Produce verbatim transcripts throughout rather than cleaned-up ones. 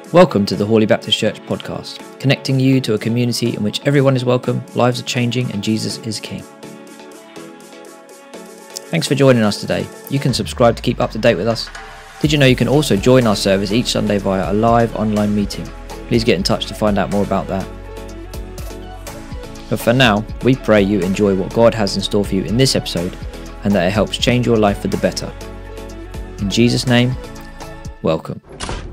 Welcome to the Hawley Baptist Church podcast, connecting you to a community in which everyone is welcome, lives are changing, and Jesus is King. Thanks for joining us today. You can subscribe to keep up to date with us. Did you know you can also join our service each Sunday via a live online meeting? Please get in touch to find out more about that. But for now, we pray you enjoy what God has in store for you in this episode and that it helps change your life for the better. In Jesus' name, welcome.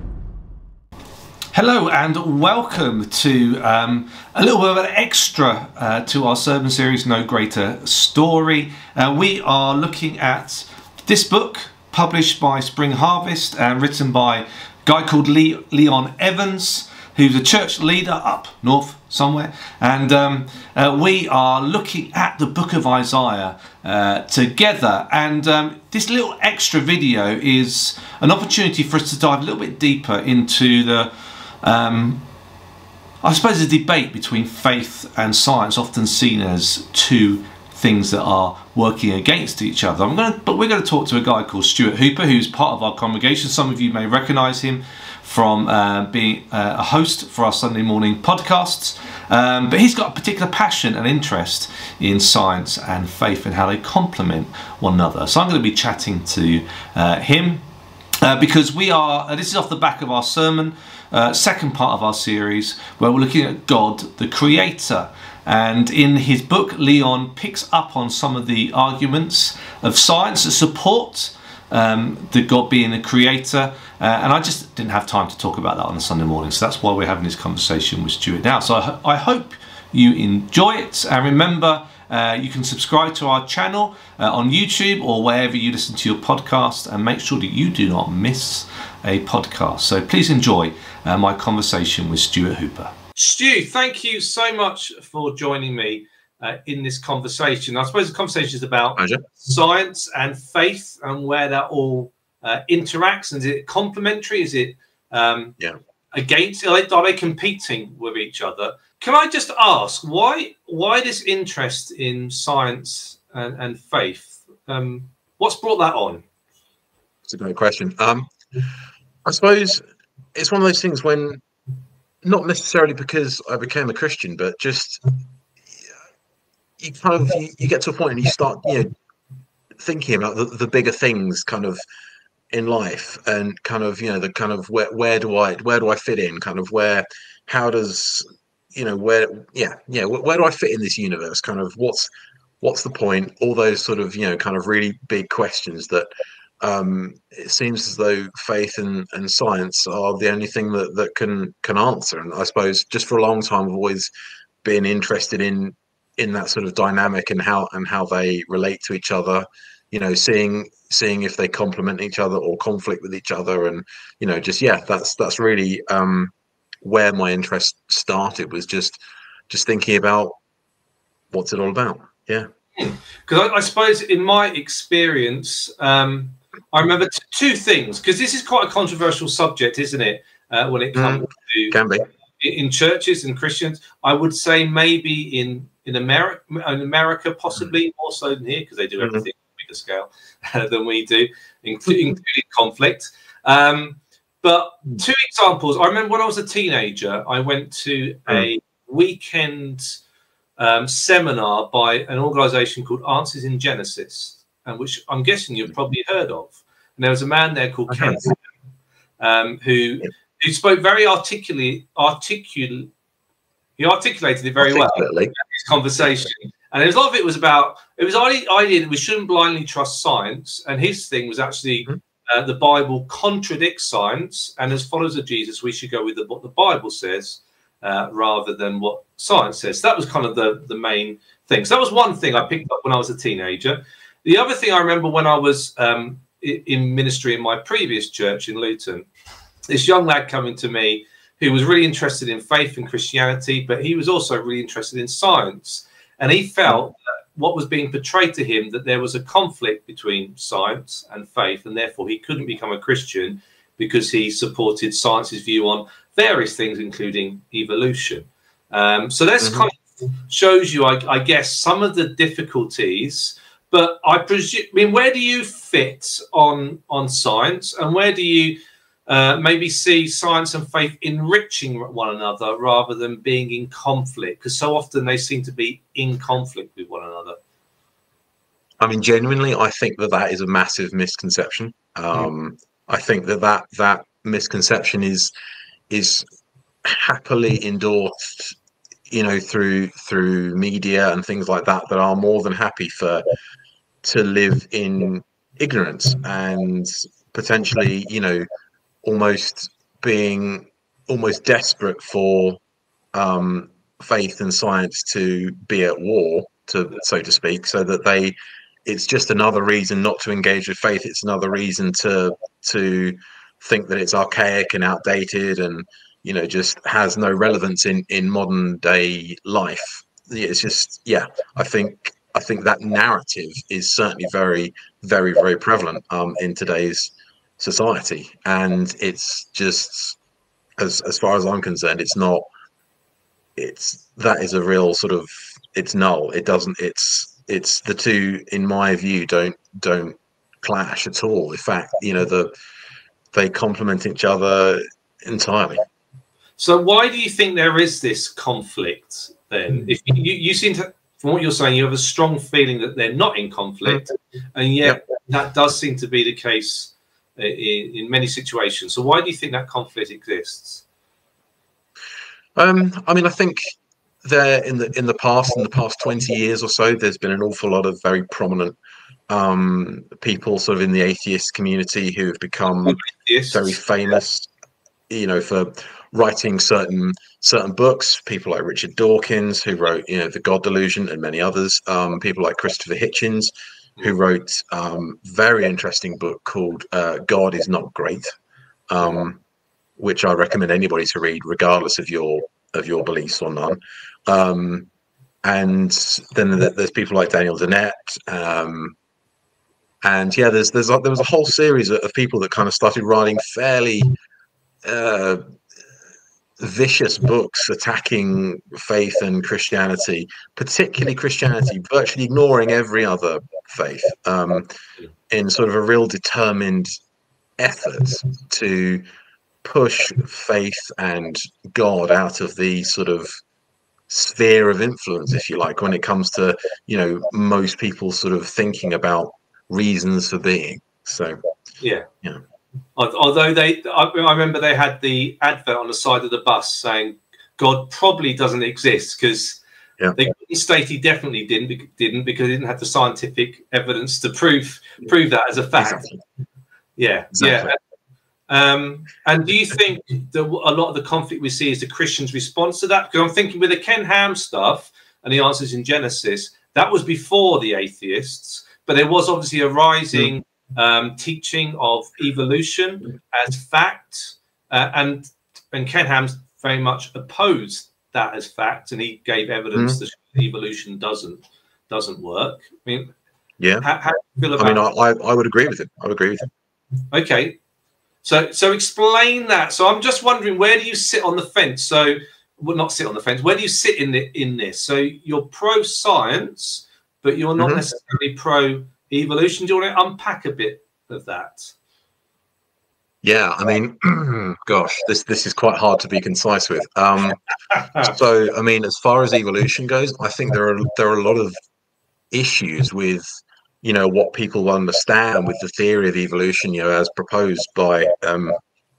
Hello and welcome to um, a little bit of an extra uh, to our sermon series, No Greater Story. Uh, we are looking at this book published by Spring Harvest and written by a guy called Lee, Leon Evans, who's a church leader up north somewhere. And um, uh, we are looking at the book of Isaiah uh, together. And um, this little extra video is an opportunity for us to dive a little bit deeper into the Um, I suppose a debate between faith and science, often seen as two things that are working against each other. I'm going to, but we're going to talk to a guy called Stuart Hooper, who's part of our congregation. Some of you may recognise him from uh, being uh, a host for our Sunday morning podcasts. Um, but he's got a particular passion and interest in science and faith and how they complement one another. So I'm going to be chatting to uh, him uh, because we are, uh, this is off the back of our sermon, Uh, second part of our series, where we're looking at God, the Creator. And in his book, Leon picks up on some of the arguments of science that support um, the God being the Creator. Uh, and I just didn't have time to talk about that on a Sunday morning, so that's why we're having this conversation with Stuart now. So I, ho I hope you enjoy it, and remember, uh, you can subscribe to our channel uh, on YouTube or wherever you listen to your podcast, and make sure that you do not miss a podcast. So please enjoy uh, my conversation with Stuart Hooper. Stu, thank you so much for joining me uh, in this conversation. I suppose the conversation is about Pleasure. science and faith and where that all uh, interacts. And is it complementary? Is it um, yeah. against? Are they, are they competing with each other? Can I just ask why why this interest in science and, and faith? Um, what's brought that on? It's a great question. Um, I suppose it's one of those things when, not necessarily because I became a Christian, but just you kind of you, you get to a point and you start, you know, thinking about the, the bigger things kind of in life, and kind of, you know, the kind of where where do I where do I fit in? Kind of where, how does, you know, where yeah yeah where, where do I fit in this universe? Kind of what's what's the point? All those sort of, you know, kind of really big questions that. Um, it seems as though faith and, and science are the only thing that, that can can answer. And I suppose just for a long time I've always been interested in in that sort of dynamic and how and how they relate to each other, you know, seeing seeing if they complement each other or conflict with each other. And, you know, just yeah, that's that's really um, where my interest started, was just just thinking about what's it all about. Yeah. Because I, I suppose in my experience, um I remember t two things, because this is quite a controversial subject, isn't it? Uh, when it comes mm, to can be. in churches and Christians, I would say maybe in in America, in America possibly mm. more so than here, because they do everything mm -hmm. on a bigger scale uh, than we do, including, including conflict. Um, but two examples. I remember when I was a teenager, I went to mm. a weekend um, seminar by an organisation called Answers in Genesis, and which I'm guessing you've probably heard of. And there was a man there called Ken, um, who who spoke very articulately, articulate, he articulated it very well in his conversation. And there was a lot of it was about, it was the idea that we shouldn't blindly trust science. And his thing was actually mm-hmm. uh, the Bible contradicts science, and as followers of Jesus, we should go with the, what the Bible says uh, rather than what science says. So that was kind of the, the main thing. So that was one thing I picked up when I was a teenager. The other thing I remember when I was um, in ministry in my previous church in Luton, this young lad coming to me who was really interested in faith and Christianity, but he was also really interested in science. And he felt that what was being portrayed to him, that there was a conflict between science and faith, and therefore he couldn't become a Christian because he supported science's view on various things, including evolution. Um, so this mm-hmm. kind of shows you, I, I guess, some of the difficulties. But I presume, I mean, where do you fit on on science, and where do you uh, maybe see science and faith enriching one another rather than being in conflict? Because so often they seem to be in conflict with one another. I mean, genuinely, I think that that is a massive misconception. Um, I think that that that misconception is is happily endorsed, you know, through through media and things like that, that are more than happy for to live in ignorance and potentially, you know, almost being almost desperate for um, faith and science to be at war, to so to speak, so that they it's just another reason not to engage with faith. It's another reason to to think that it's archaic and outdated and, you know, just has no relevance in in modern day life. It's just, yeah, I think I think that narrative is certainly very, very, very prevalent um, in today's society, and it's just, as as far as I'm concerned, it's not. It's that is a real sort of it's null. It doesn't. It's it's the two, in my view, don't don't clash at all. In fact, you know, the they complement each other entirely. So why do you think there is this conflict then? If you, you seem to, from what you're saying, you have a strong feeling that they're not in conflict, and yet yep. that does seem to be the case in, in many situations. So why do you think that conflict exists? Um, I mean, I think there in the in the past, in the past twenty years or so, there's been an awful lot of very prominent um, people, sort of in the atheist community, who have become Atheists. very famous, you know, for writing certain certain books. People like Richard Dawkins, who wrote, you know, The God Delusion, and many others. Um, people like Christopher Hitchens, who wrote um, very interesting book called uh, God Is Not Great, um, which I recommend anybody to read, regardless of your of your beliefs or none. Um, and then there's people like Daniel Dennett. Um, and yeah, there's there's there was a whole series of people that kind of started writing fairly uh, vicious books attacking faith and Christianity, particularly Christianity, virtually ignoring every other faith, um, in sort of a real determined effort to push faith and God out of the sort of sphere of influence, if you like, when it comes to, you know, most people sort of thinking about reasons for being. So yeah, yeah. Although they, I remember they had the advert on the side of the bus saying God probably doesn't exist, because yeah. they couldn't state he definitely didn't didn't because he didn't have the scientific evidence to prove prove that as a fact. Exactly. Yeah, exactly. yeah. Um, and do you think that a lot of the conflict we see is the Christians' response to that? Because I'm thinking with the Ken Ham stuff and the answers in Genesis, that was before the atheists, but there was obviously a rising mm. um, teaching of evolution as fact, uh, and and Ken Ham very much opposed that as fact, and he gave evidence mm. that evolution doesn't doesn't work. I mean, yeah. How, how do you feel about I mean, I, I would agree with him. I would agree with him. Okay. So, so explain that. So, I'm just wondering, where do you sit on the fence? So, well, not sit on the fence. Where do you sit in the, in this? So, you're pro science, but you're not mm-hmm. necessarily pro evolution. Do you want to unpack a bit of that? Yeah, I mean, gosh, this this is quite hard to be concise with. Um, so, I mean, as far as evolution goes, I think there are there are a lot of issues with, you know, what people understand with the theory of evolution, you know, as proposed by um,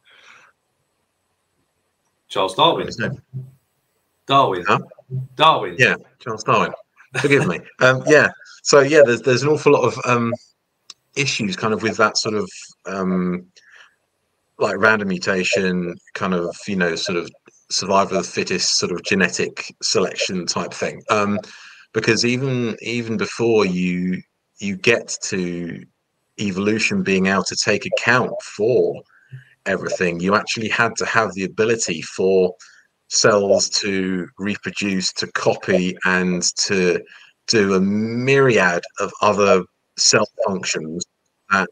Charles Darwin. Darwin. Huh? Darwin. Yeah, Charles Darwin. Forgive me. Um, yeah. So yeah, there's there's an awful lot of um, issues kind of with that sort of um, like random mutation, kind of, you know, sort of survival of the fittest sort of genetic selection type thing. Um, because even even before you you get to evolution being able to take account for everything, you actually had to have the ability for cells to reproduce, to copy, and to do a myriad of other cell functions that,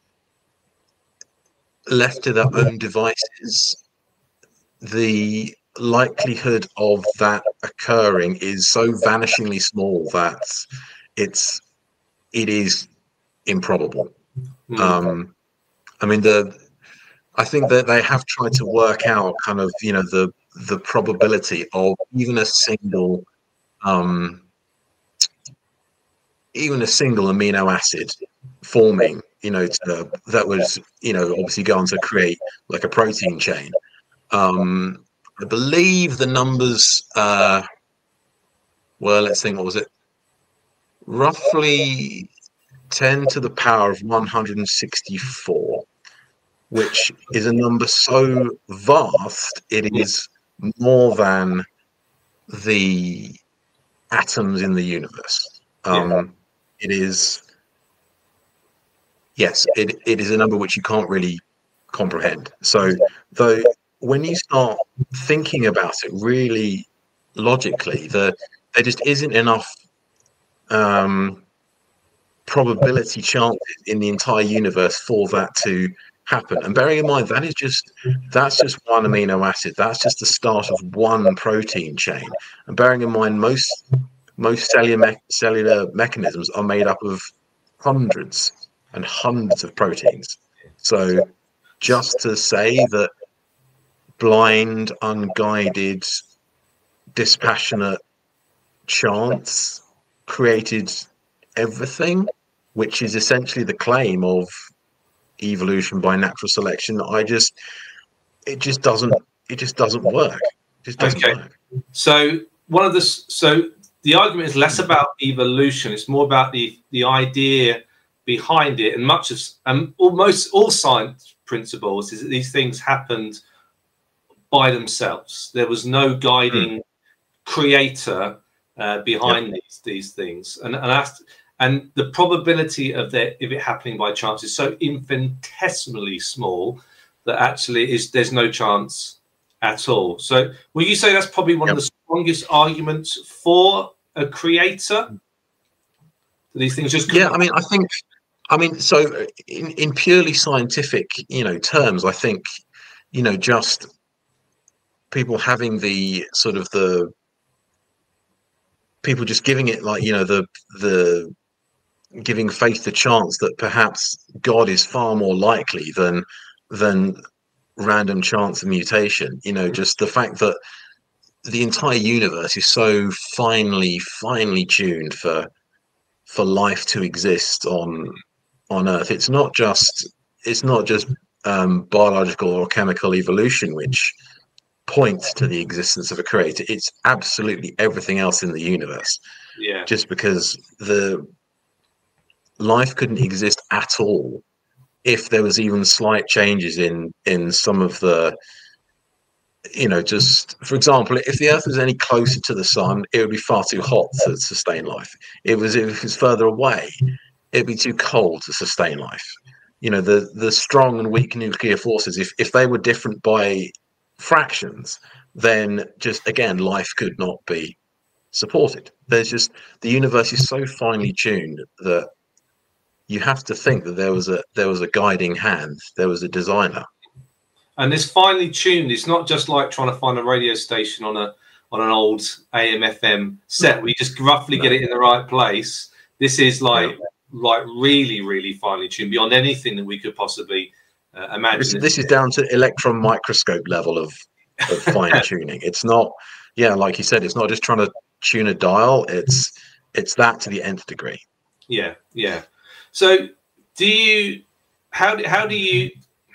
left to their own devices, the likelihood of that occurring is so vanishingly small that it's it is improbable. Mm. Um, I mean, the I think that they have tried to work out kind of, you know, the the probability of even a single um even a single amino acid forming, you know, to, that was, you know, obviously go on to create like a protein chain. Um, I believe the numbers, uh, well, let's think, what was it? Roughly ten to the power of one hundred sixty-four, which is a number so vast, it is more than the atoms in the universe. Um, yeah. It is, yes, it, it is a number which you can't really comprehend. So, though, when you start thinking about it really logically, the, there just isn't enough um, probability chances in the entire universe for that to happen. And bearing in mind, that is just, that's just one amino acid. That's just the start of one protein chain. And bearing in mind, most most cellular, me cellular mechanisms are made up of hundreds and hundreds of proteins. So just to say that blind, unguided, dispassionate chance created everything, which is essentially the claim of evolution by natural selection, I just, it just doesn't, it just doesn't work. It just doesn't okay. work. So one of the, so the argument is less about evolution. It's more about the, the idea behind it. And much of, um, almost all science principles is that these things happened by themselves. There was no guiding mm. creator uh, behind yep. these, these things. And, and that's, and the probability of that, if it happening by chance, is so infinitesimally small that actually is there's no chance at all. So will you say that's probably one yep. of the strongest arguments for a creator? These things just yeah. I mean, I think. I mean, so in in purely scientific, you know, terms, I think, you know, just people having the sort of the people just giving it like, you know, the the giving faith the chance that perhaps God is far more likely than than random chance of mutation. You know, just the fact that the entire universe is so finely, finely tuned for for life to exist on on Earth. It's not just it's not just um, biological or chemical evolution which points to the existence of a creator. It's absolutely everything else in the universe. Yeah. Just because the life couldn't exist at all if there was even slight changes in in some of the, you know, just for example, if the Earth was any closer to the sun, it would be far too hot to sustain life. It was if it was further away, it'd be too cold to sustain life. You know, the the strong and weak nuclear forces, if if they were different by fractions, then just again life could not be supported. There's just, the universe is so finely tuned that you have to think that there was a there was a guiding hand, there was a designer. And this finely tuned, it's not just like trying to find a radio station on a on an old A M F M set where you just roughly no. get it in the right place. This is like no. like really, really finely tuned beyond anything that we could possibly uh, imagine. This, this is down to electron microscope level of, of fine tuning. It's not, yeah, like you said, it's not just trying to tune a dial. It's it's that to the nth degree. Yeah, yeah. So, do you? How how do you?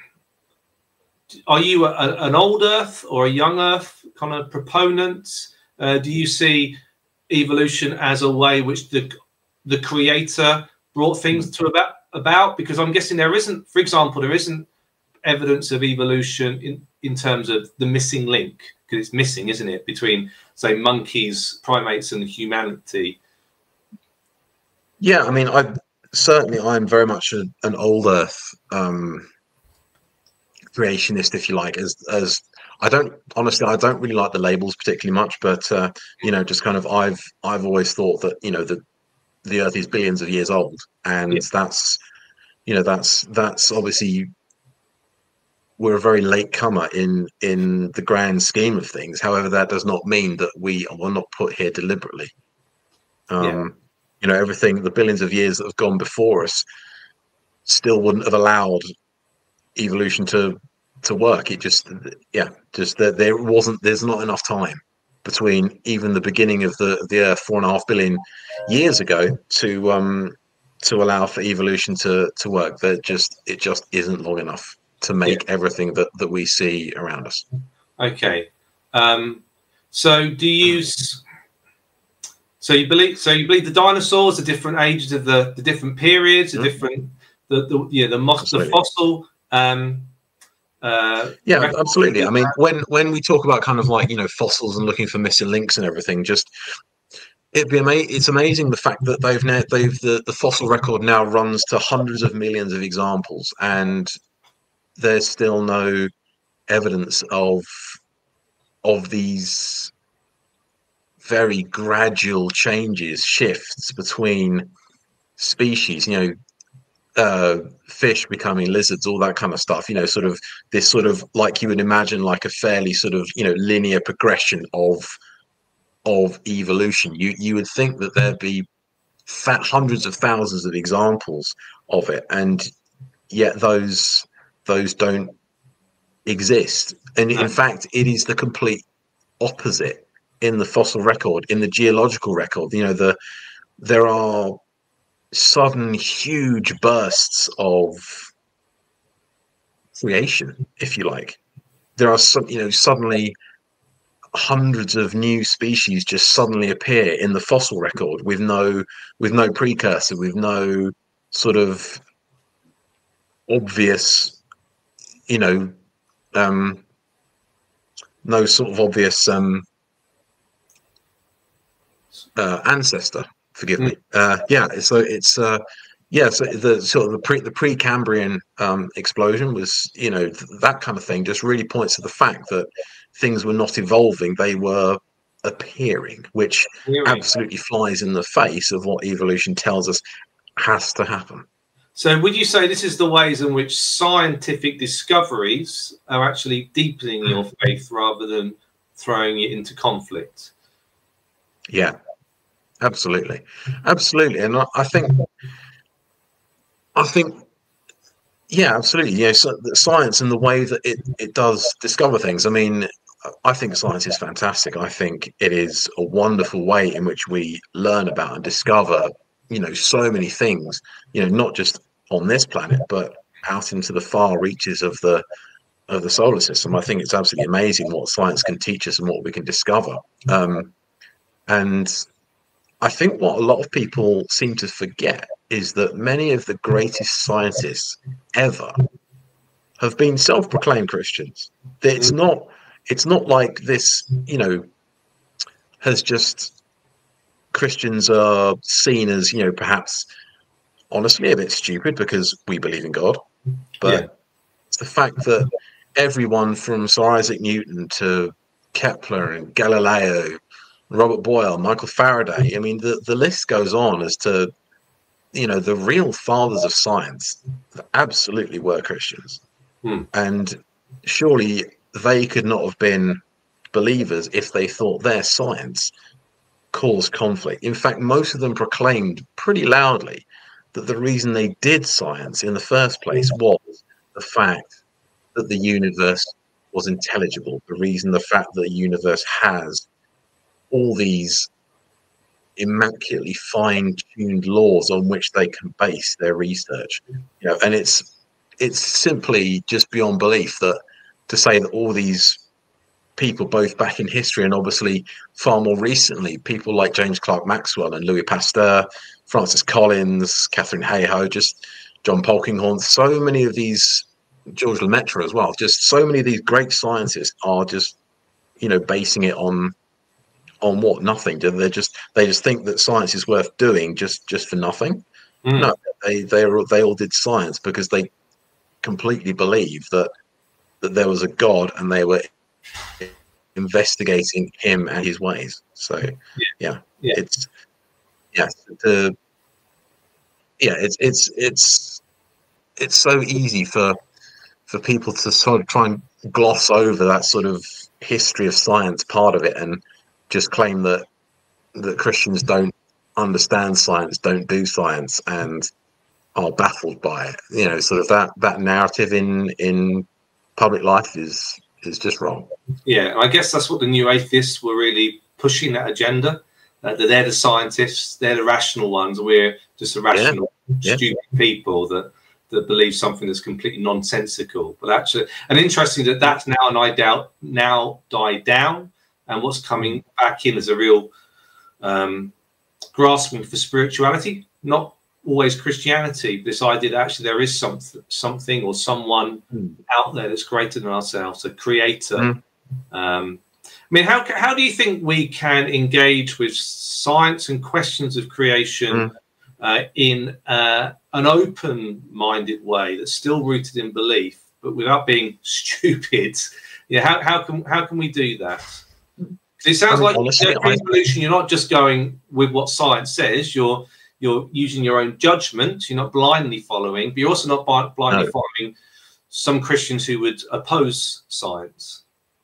Are you a, an old Earth or a young Earth kind of proponent? Uh, do you see evolution as a way which the the creator brought things to about about? Because I'm guessing there isn't, for example, there isn't evidence of evolution in in terms of the missing link, because it's missing, isn't it, between, say, monkeys, primates, and humanity? Yeah, I mean, I certainly I'm very much a, an old Earth um, creationist, if you like. As as I don't honestly, I don't really like the labels particularly much, but uh, you know, just kind of I've I've always thought that, you know, the the Earth is billions of years old, and yeah. that's you know that's that's obviously, we're a very late comer in in the grand scheme of things. However, that does not mean that we were not put here deliberately. Um, yeah. You know, everything, the billions of years that have gone before us still wouldn't have allowed evolution to to work. It just, yeah, just that there wasn't, there's not enough time between even the beginning of the the Earth four and a half billion years ago to um to allow for evolution to to work. That just it just isn't long enough to make Yeah. everything that that we see around us. Okay. Um, so do you? s- So you believe? So you believe the dinosaurs, the different ages of the the different periods, the Mhm. different the the yeah the mos- the Absolutely. fossil. Um, uh, Yeah, records absolutely. we I mean, have. when when we talk about kind of like, you know, fossils and looking for missing links and everything, just it'd be ama- it's amazing the fact that they've now they've the, the fossil record now runs to hundreds of millions of examples, and there's still no evidence of of these very gradual changes, shifts between species, you know, uh, fish becoming lizards, all that kind of stuff, you know, sort of this sort of like you would imagine like a fairly sort of, you know, linear progression of of evolution. You you would think that there'd be fat hundreds of thousands of examples of it, and yet those those don't exist. And in No. fact, it is the complete opposite in the fossil record, in the geological record. You know, the there are sudden huge bursts of creation, if you like. There are some, you know, suddenly hundreds of new species just suddenly appear in the fossil record with no with no precursor, with no sort of obvious, you know, um, no sort of obvious um, uh, ancestor. Forgive Mm. me. Uh, yeah, so it's uh, yeah, so the sort of the pre the Precambrian um, explosion was, you know, th- that kind of thing just really points to the fact that things were not evolving; they were appearing, which Really? absolutely flies in the face of what evolution tells us has to happen. So would you say this is the ways in which scientific discoveries are actually deepening your faith rather than throwing it into conflict? Yeah, absolutely, absolutely, and I, I think I think yeah, absolutely. Yeah, so the science and the way that it it does discover things. I mean, I think science is fantastic. I think it is a wonderful way in which we learn about and discover, you know, so many things. You know, not just on this planet, but out into the far reaches of the of the solar system. I think it's absolutely amazing what science can teach us and what we can discover. Um, and I think what a lot of people seem to forget is that many of the greatest scientists ever have been self-proclaimed Christians. It's Mm. not it's not like this, you know, has just Christians are seen as, you know, perhaps honestly a bit stupid because we believe in God, Yeah. but it's the fact that everyone from Sir Isaac Newton to Kepler and Galileo, Robert Boyle, Michael Faraday, I mean the, the list goes on as to, you know, the real fathers of science absolutely were Christians. Hmm. And surely they could not have been believers if they thought their science caused conflict. In fact, most of them proclaimed pretty loudly that the reason they did science in the first place was the fact that the universe was intelligible, the reason the fact that the universe has all these immaculately fine-tuned laws on which they can base their research. You know, and it's it's simply just beyond belief that to say that all these people, both back in history and obviously far more recently, people like James Clerk Maxwell and Louis Pasteur, Francis Collins, Catherine Hayhoe, just John Polkinghorne, so many of these, George Lemaitre as well, just so many of these great scientists are just, you know, basing it on on what? Nothing. They just they just think that science is worth doing just just for nothing. Mm. No, they they are, they all did science because they completely believe that that there was a God and they were investigating him and his ways. So yeah, Yeah. it's yeah the yeah it's it's it's it's so easy for for people to sort of try and gloss over that sort of history of science part of it and just claim that that Christians don't understand science, don't do science, and are baffled by it. You know, sort of that that narrative in in public life is is just wrong. Yeah, I guess that's what the new atheists were really pushing, that agenda. Uh, that they're the scientists, they're the rational ones. We're just irrational, yeah. stupid yeah. people that that believe something that's completely nonsensical. But actually, and interesting that that's now and I doubt now died down, and what's coming back in is a real um, grasping for spirituality, not always Christianity. This idea that actually there is something, something or someone mm. out there that's greater than ourselves, a creator. Mm. Um, I mean, how how do you think we can engage with science and questions of creation mm. uh, in uh, an open-minded way that's still rooted in belief, but without being stupid? Yeah, how how can how can we do that? Because it sounds I mean, like honestly, in evolution, you're not just going with what science says. You're you're using your own judgment. You're not blindly following, but you're also not blindly no. following some Christians who would oppose science.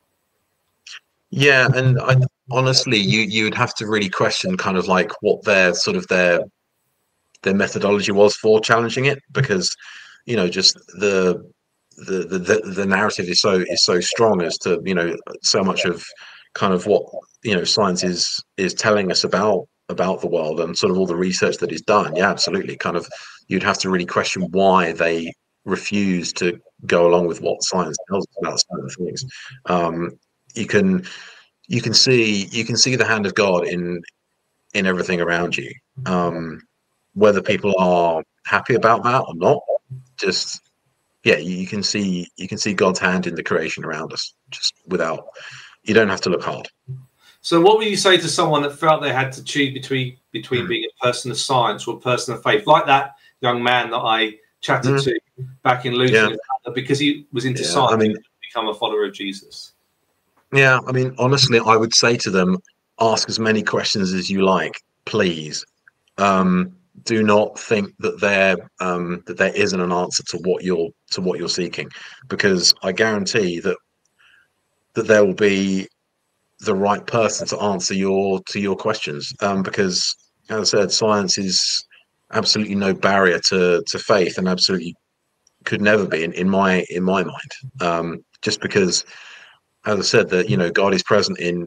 Yeah, and I, honestly, you you would have to really question kind of like what their sort of their their methodology was for challenging it, because you know just the the the the narrative is so is so strong as to you know so much of kind of what you know science is is telling us about about the world and sort of all the research that is done. Yeah, absolutely. Kind of you'd have to really question why they refuse to go along with what science tells us about certain things. Um, you can you can see you can see the hand of God in in everything around you. Um, whether people are happy about that or not, just yeah, you can see you can see God's hand in the creation around us. Just without you don't have to look hard. So, what would you say to someone that felt they had to choose between between mm. being a person of science or a person of faith, like that young man that I chatted mm. to back in Luton, yeah. because he was into yeah, science, I mean, and become a follower of Jesus? Yeah, I mean, honestly, I would say to them, ask as many questions as you like, please. Um, do not think that there um, that there isn't an answer to what you're to what you're seeking, because I guarantee that that there will be the right person to answer your to your questions. Um, because, as I said, science is absolutely no barrier to to faith, and absolutely could never be in, in my in my mind. Um, just because. As I said, that you know God is present in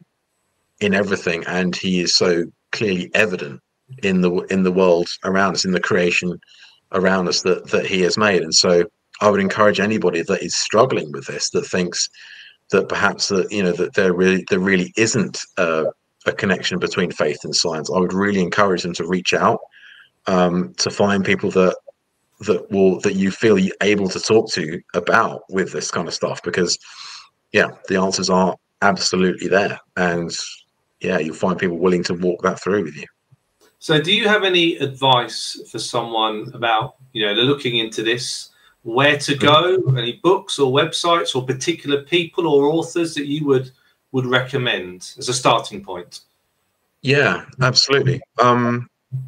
in everything, and He is so clearly evident in the in the world around us, in the creation around us that that He has made. And so, I would encourage anybody that is struggling with this, that thinks that perhaps that you know that there really there really isn't a, a connection between faith and science. I would really encourage them to reach out um, to find people that that will that you feel you're able to talk to about with this kind of stuff, because. Yeah, the answers are absolutely there, and yeah, you'll find people willing to walk that through with you. So, do you have any advice for someone about, you know, they're looking into this, where to go? Mm-hmm. Any books or websites or particular people or authors that you would would recommend as a starting point? Yeah, absolutely. Um,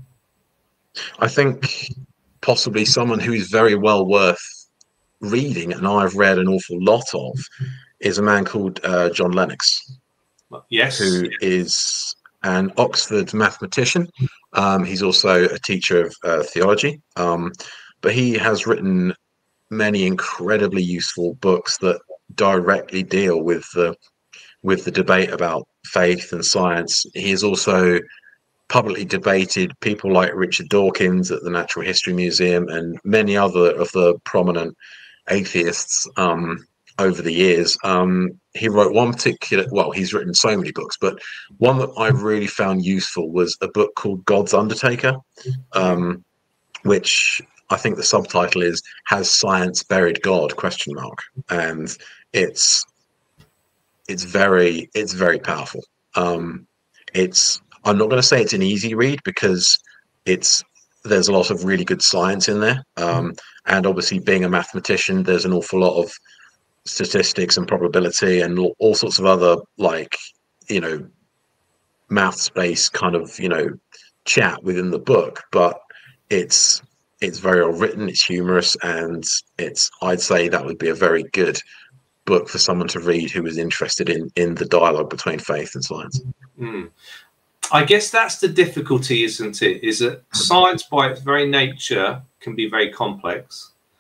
I think possibly someone who is very well worth reading, and I've read an awful lot of. Is a man called uh, John Lennox, yes, who is an Oxford mathematician. Um, he's also a teacher of uh, theology, um, but he has written many incredibly useful books that directly deal with the with the debate about faith and science. He has also publicly debated people like Richard Dawkins at the Natural History Museum and many other of the prominent atheists. Um, over the years. Um, he wrote one particular, well, he's written so many books, but one that I really found useful was a book called God's Undertaker, um, which I think the subtitle is Has Science Buried God? Question mark. And it's it's very it's very powerful. Um, it's I'm not going to say it's an easy read, because it's there's a lot of really good science in there. Um, and obviously being a mathematician, there's an awful lot of statistics and probability and all sorts of other, like, you know, maths based kind of, you know, chat within the book. But it's it's very well written, it's humorous, and it's I'd say that would be a very good book for someone to read who is interested in in the dialogue between faith and science. Mm. I guess that's the difficulty, isn't it? Is that science by its very nature can be very complex.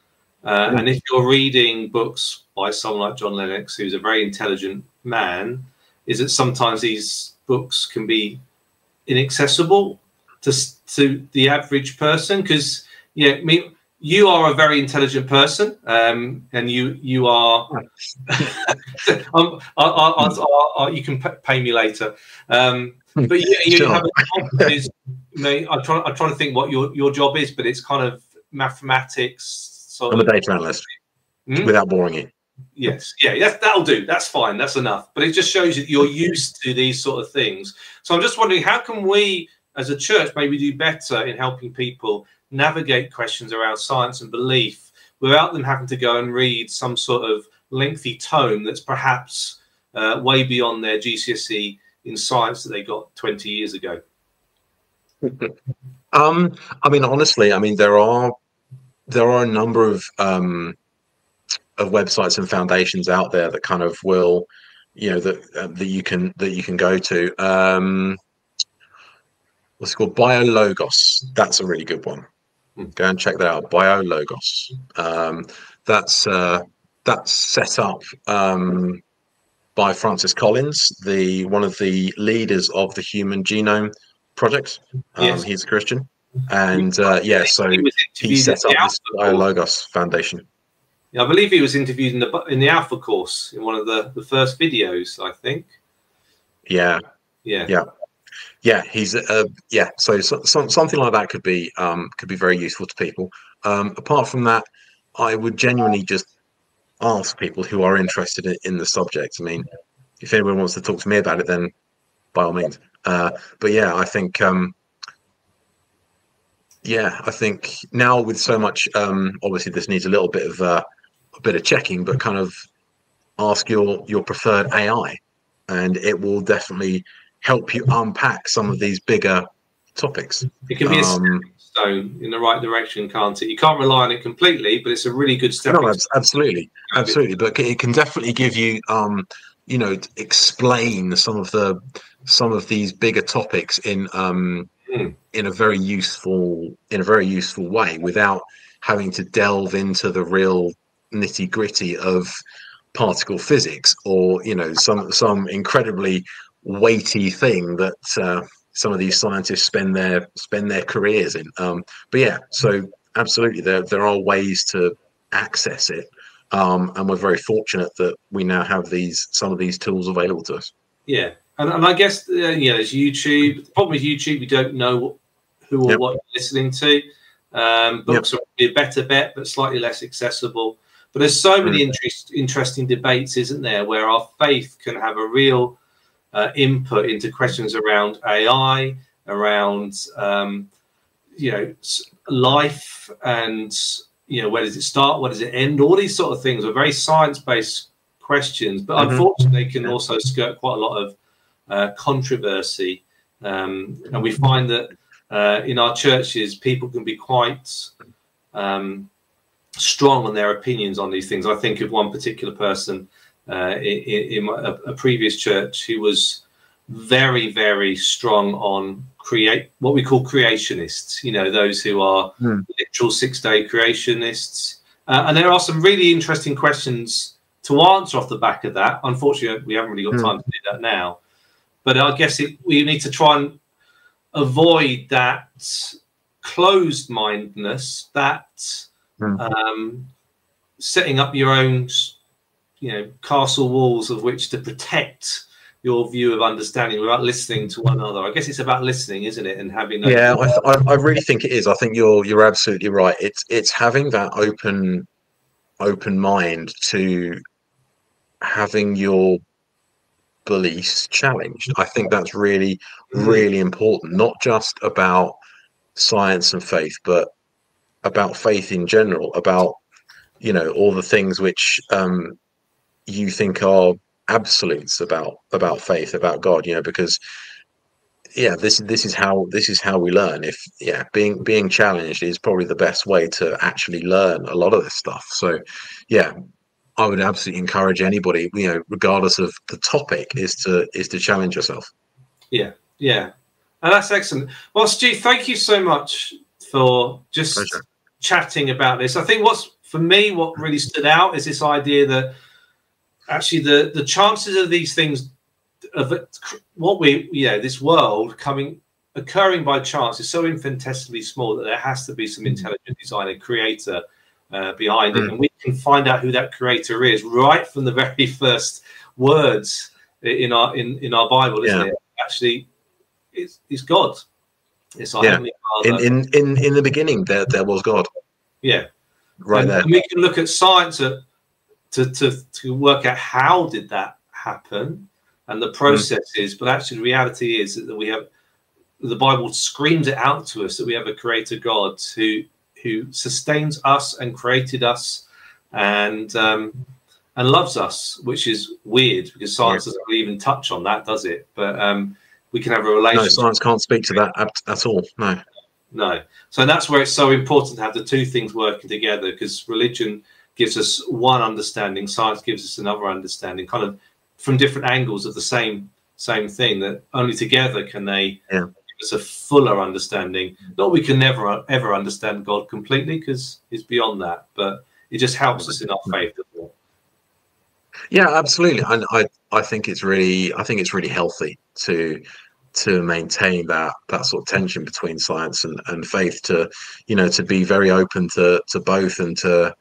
Uh, and if you're reading books by someone like John Lennox, who's a very intelligent man, is that sometimes these books can be inaccessible to to the average person. Because yeah, I mean, you are a very intelligent person, um, and you you are. um, I, I, I, I, you can pay me later, um, but you, you sure. have a job that is. You know, I'm trying. I'm trying to think what your your job is, but it's kind of mathematics. Sort I'm of. a data analyst. Hmm? Without boring you. Yes, yeah, that, that'll do. That's fine. That's enough. But it just shows that you're used to these sort of things. So I'm just wondering, how can we, as a church, maybe do better in helping people navigate questions around science and belief without them having to go and read some sort of lengthy tome that's perhaps uh, way beyond their G C S E in science that they got twenty years ago? um, I mean, honestly, I mean, there are there are a number of um, of websites and foundations out there that kind of will, you know, that uh, that you can that you can go to. Um, what's it called? BioLogos. That's a really good one. Go and check that out. BioLogos. Um, that's uh, that's set up um, by Francis Collins, the one of the leaders of the Human Genome Project. Um, yes. He's a Christian, and uh, yeah, so he, he set up this BioLogos Foundation. Yeah, I believe he was interviewed in the in the Alpha course in one of the the first videos, I think. Yeah. Yeah. Yeah. Yeah, he's uh, yeah. So, so, so something like that could be um, could be very useful to people. Um, apart from that, I would genuinely just ask people who are interested in, in the subject. I mean, if anyone wants to talk to me about it, then by all means. Uh, but yeah, I think um, yeah, I think now with so much, um, obviously this needs a little bit of uh, a bit of checking, but kind of ask your your preferred A I, and it will definitely help you unpack some of these bigger topics. It can be a stepping stone in the right direction, can't it? You can't rely on it completely, but it's a really good stepping no, stone. Absolutely, absolutely. But it can definitely give you, um, you know, explain some of the some of these bigger topics in um, mm. in a very useful in a very useful way without having to delve into the real nitty gritty of particle physics or you know some some incredibly weighty thing that uh, some of these scientists spend their spend their careers in. Um, but yeah, so absolutely, there there are ways to access it, um, and we're very fortunate that we now have these some of these tools available to us. Yeah, and and I guess uh, you know, there's YouTube. The problem with YouTube, you don't know who or yep. what you're listening to. Um, books yep. are a better bet, but slightly less accessible. But there's so many mm. interest, interesting debates, isn't there, where our faith can have a real Uh, input into questions around A I, around um, you know life, and you know where does it start, where does it end? All these sort of things are very science-based questions, but mm-hmm. unfortunately, they can also skirt quite a lot of uh, controversy. Um, and we find that uh, in our churches, people can be quite um, strong on their opinions on these things. I think of one particular person. Uh, in, in a, a previous church, who was very, very strong on create what we call creationists. You know, those who are mm. literal six-day creationists. Uh, and there are some really interesting questions to answer off the back of that. Unfortunately, we haven't really got mm. time to do that now. But I guess it, we need to try and avoid that closed-mindedness, that mm. um, setting up your own, you know, castle walls of which to protect your view of understanding without listening to one another. I guess it's about listening, isn't it? And having those yeah, I, I really think it is. I think you're you're absolutely right. It's it's having that open open mind to having your beliefs challenged. I think that's really really important. Not just about science and faith, but about faith in general. About you know all the things which um, you think are absolutes about about faith, about God, you know, because yeah, this this is how this is how we learn. If yeah, being being challenged is probably the best way to actually learn a lot of this stuff. So yeah, I would absolutely encourage anybody, you know, regardless of the topic, is to is to challenge yourself. Yeah, yeah, and that's excellent. Well, Stu, thank you so much for just Pleasure. chatting about this. I think what's for me, what really stood out is this idea that actually the the chances of these things, of what we, you know, this world coming occurring by chance is so infinitesimally small that there has to be some intelligent designer, creator uh, behind it, and we can find out who that creator is right from the very first words in our in in our Bible, isn't yeah. it? Actually, it's it's God. It's our yeah. Heavenly Father. In, in in in the beginning, there there was God. Yeah, right and there. We can look at science at, to to to work out how did that happen and the processes, mm. but actually the reality is that we have. The Bible screams it out to us that we have a creator God who who sustains us and created us and um, and loves us, which is weird because science yeah. doesn't really even touch on that, does it? But um, we can have a relationship. No, science can't speak to that at, at all. No, no. So that's where it's so important to have the two things working together, because religion gives us one understanding, science gives us another understanding, kind of from different angles of the same same thing. That only together can they. Yeah. It's a fuller understanding. Not we can never ever understand God completely, because it's beyond that, but it just helps us in our faith. Yeah, absolutely. And I, I think it's really, I think it's really healthy to to maintain that that sort of tension between science and, and faith. To, you know, to be very open to to both, and to,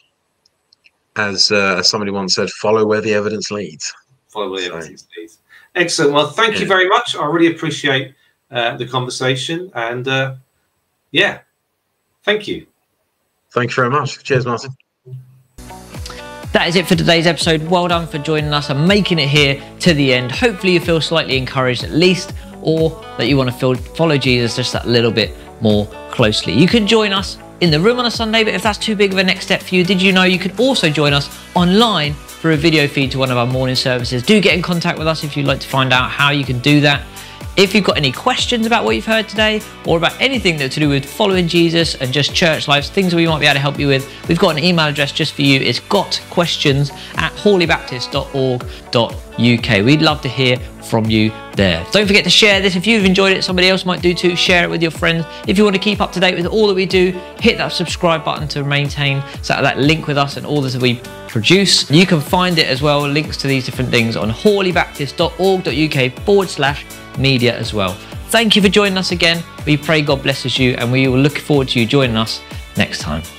as uh, as somebody once said, follow where the evidence leads. Follow where the so. evidence leads. Excellent. Well, thank yeah. you very much. I really appreciate. Uh, the conversation, and uh, yeah, thank you. Thank you very much. Cheers, Martin. That is it for today's episode. Well done for joining us and making it here to the end. Hopefully you feel slightly encouraged at least, or that you want to feel, follow Jesus just that little bit more closely. You can join us in the room on a Sunday, but if that's too big of a next step for you, did you know you can also join us online for a video feed to one of our morning services? Do get in contact with us if you'd like to find out how you can do that. If you've got any questions about what you've heard today, or about anything that's to do with following Jesus and just church lives, things we might be able to help you with, we've got an email address just for you. It's gotquestions at hawley baptist dot org dot U K. We'd love to hear from you there. Don't forget to share this. If you've enjoyed it, somebody else might do too. Share it with your friends. If you want to keep up to date with all that we do, hit that subscribe button to maintain so that link with us and all that we produce. You can find it as well, links to these different things on hawley baptist dot org dot U K forward slash media as well. Thank you for joining us again. We pray God blesses you, and we will look forward to you joining us next time.